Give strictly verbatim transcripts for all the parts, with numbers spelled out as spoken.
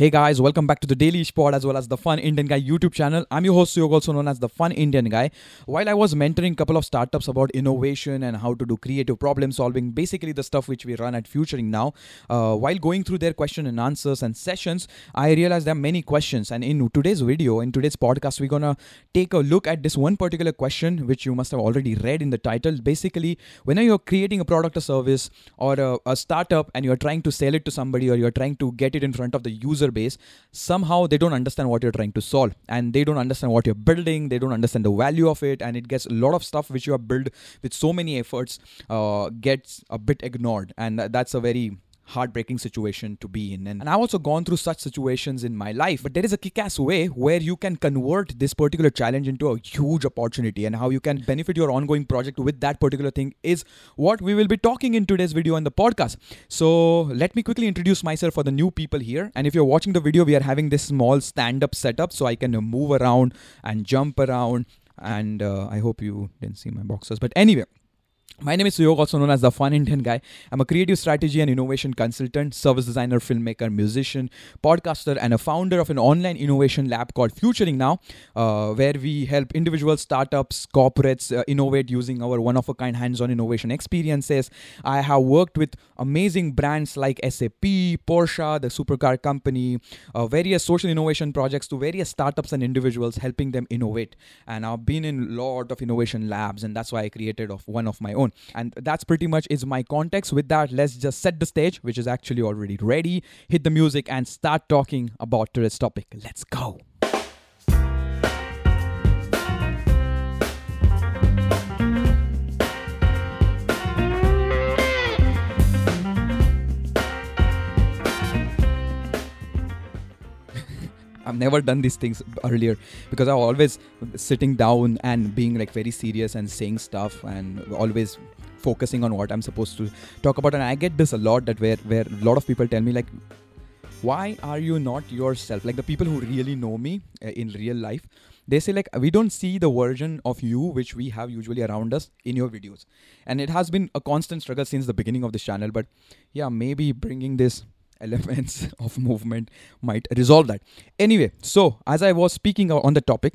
Hey guys, welcome back to the Daily Pod as well as the Fun Indian Guy YouTube channel. I'm your host Suyog, also known as the Fun Indian Guy. While I was mentoring a couple of startups about innovation and how to do creative problem solving, basically the stuff which we run at Futuring now, uh, while going through their question and answers and sessions, I realized there are many questions. And in today's video, in today's podcast, we're gonna take a look at this one particular question, which you must have already read in the title. Basically, whenever you're creating a product or service or a, a startup and you're trying to sell it to somebody or you're trying to get it in front of the user base, somehow they don't understand what you're trying to solve and they don't understand what you're building, they don't understand the value of it, and it gets a lot of stuff which you have built with so many efforts uh, gets a bit ignored, and that's a very heartbreaking situation to be in. And, and I've also gone through such situations in my life, but there is a kick-ass way where you can convert this particular challenge into a huge opportunity, and how you can benefit your ongoing project with that particular thing is what we will be talking in today's video on the podcast. So let me quickly introduce myself for the new people here. And if you're watching the video, we are having this small stand-up setup so I can move around and jump around, and uh, I hope you didn't see my boxers, but anyway. My name is Suyog, also known as the Fun Indian Guy. I'm a creative strategy and innovation consultant, service designer, filmmaker, musician, podcaster, and a founder of an online innovation lab called Futuring Now, uh, where we help individuals, startups, corporates uh, innovate using our one-of-a-kind hands-on innovation experiences. I have worked with amazing brands like S A P, Porsche, the supercar company, uh, various social innovation projects to various startups and individuals, helping them innovate. And I've been in a lot of innovation labs, and that's why I created of one of my own. And that's pretty much is my context. With that, let's just set the stage, which is actually already ready. Hit the music and start talking about today's topic. Let's go. I've never done these things earlier because I'm always sitting down and being like very serious and saying stuff and always focusing on what I'm supposed to talk about. And I get this a lot, that where, where a lot of people tell me like, why are you not yourself? Like the people who really know me uh, in real life, they say like, we don't see the version of you which we have usually around us in your videos. And it has been a constant struggle since the beginning of this channel. But yeah, maybe bringing this elements of movement might resolve that. Anyway, so as I was speaking on the topic,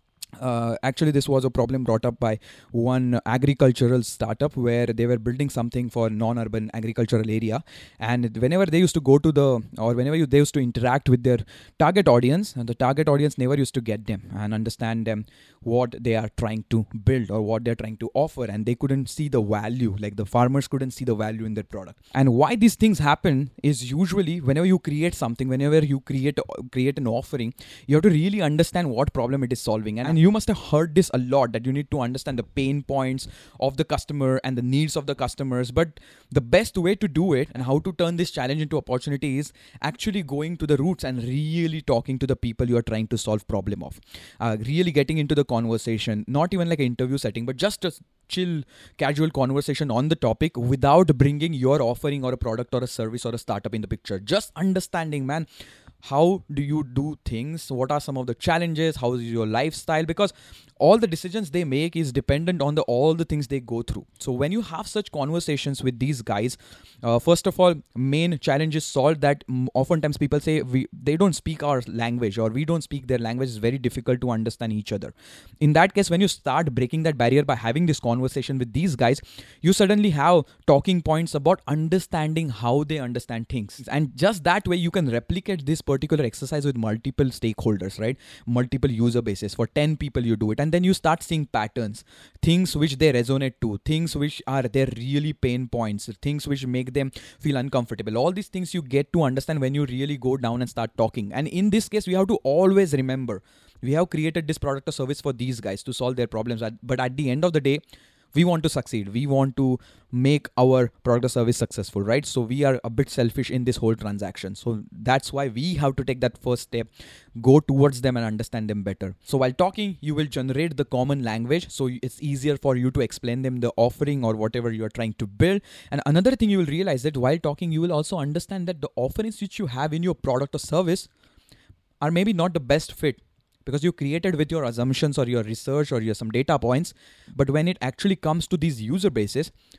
Uh, actually, this was a problem brought up by one agricultural startup where they were building something for non-urban agricultural area, and whenever they used to go to the or whenever you, they used to interact with their target audience, and the target audience never used to get them and understand them what they are trying to build or what they're trying to offer, and they couldn't see the value. Like the farmers couldn't see the value in their product. And why these things happen is usually whenever you create something, whenever you create create an offering, you have to really understand what problem it is solving. And, and you must have heard this a lot, that you need to understand the pain points of the customer and the needs of the customers. But the best way to do it and how to turn this challenge into opportunity is actually going to the roots and really talking to the people you are trying to solve problem of. Uh, really getting into the conversation, not even like an interview setting, but just a chill, casual conversation on the topic without bringing your offering or a product or a service or a startup in the picture. Just understanding, man, how do you do things? What are some of the challenges? How is your lifestyle? Because all the decisions they make is dependent on the all the things they go through. So when you have such conversations with these guys, uh, first of all, main challenge is solved that mm, oftentimes people say we they don't speak our language or we don't speak their language. It's very difficult to understand each other. In that case, when you start breaking that barrier by having this conversation with these guys, you suddenly have talking points about understanding how they understand things. And just that way, you can replicate this particular exercise with multiple stakeholders, right? Multiple user bases. For ten people, you do it. And then you start seeing patterns, things which they resonate to, things which are their really pain points, things which make them feel uncomfortable. All these things you get to understand when you really go down and start talking. And in this case, we have to always remember, we have created this product or service for these guys to solve their problems. But at the end of the day, we want to succeed. We want to make our product or service successful, right? So we are a bit selfish in this whole transaction. So that's why we have to take that first step, go towards them and understand them better. So while talking, you will generate the common language. So it's easier for you to explain them the offering or whatever you're trying to build. And another thing you will realize that while talking, you will also understand that the offerings which you have in your product or service are maybe not the best fit, because you created with your assumptions or your research or your some data points. But when it actually comes to these user bases,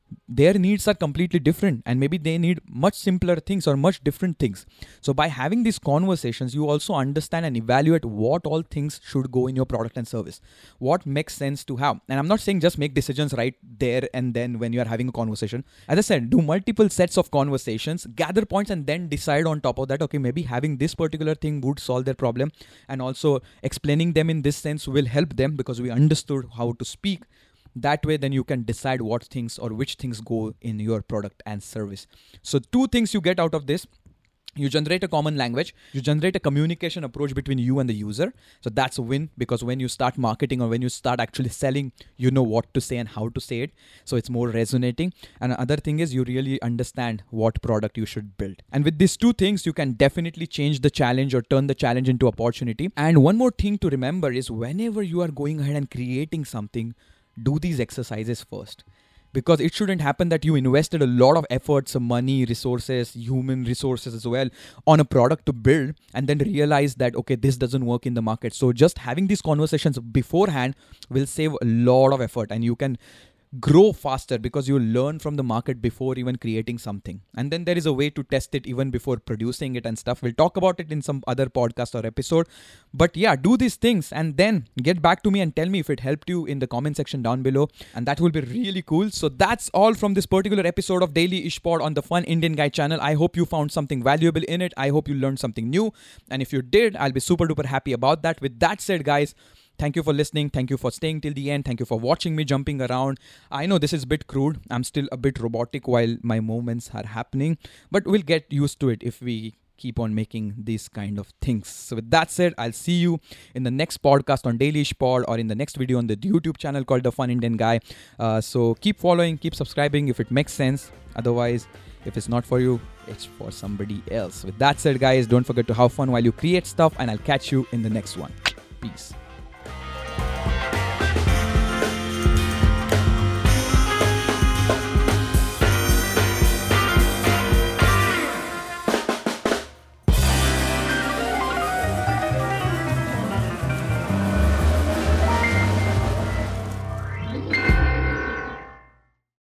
their needs are completely different, and maybe they need much simpler things or much different things. So by having these conversations, you also understand and evaluate what all things should go in your product and service, what makes sense to have. And I'm not saying just make decisions right there and then when you are having a conversation. As I said, do multiple sets of conversations, gather points, and then decide on top of that, okay, maybe having this particular thing would solve their problem, and also explaining them in this sense will help them because we understood how to speak. That way, then you can decide what things or which things go in your product and service. So two things you get out of this. You generate a common language. You generate a communication approach between you and the user. So that's a win, because when you start marketing or when you start actually selling, you know what to say and how to say it. So it's more resonating. And the other thing is you really understand what product you should build. And with these two things, you can definitely change the challenge or turn the challenge into opportunity. And one more thing to remember is whenever you are going ahead and creating something, do these exercises first, because it shouldn't happen that you invested a lot of efforts, money, resources, human resources as well on a product to build and then realize that, okay, this doesn't work in the market. So just having these conversations beforehand will save a lot of effort, and you can grow faster because you learn from the market before even creating something. And then there is a way to test it even before producing it and stuff. We'll talk about it in some other podcast or episode. But yeah, do these things and then get back to me and tell me if it helped you in the comment section down below. And that will be really cool. So that's all from this particular episode of Daily Ishpod on the Fun Indian Guy channel. I hope you found something valuable in it. I hope you learned something new. And if you did, I'll be super duper happy about that. With that said, guys, thank you for listening. Thank you for staying till the end. Thank you for watching me jumping around. I know this is a bit crude. I'm still a bit robotic while my movements are happening, but we'll get used to it if we keep on making these kind of things. So with that said, I'll see you in the next podcast on Daily Ishpod or in the next video on the YouTube channel called The Fun Indian Guy. Uh, so keep following, keep subscribing if it makes sense. Otherwise, if it's not for you, it's for somebody else. With that said, guys, don't forget to have fun while you create stuff, and I'll catch you in the next one. Peace.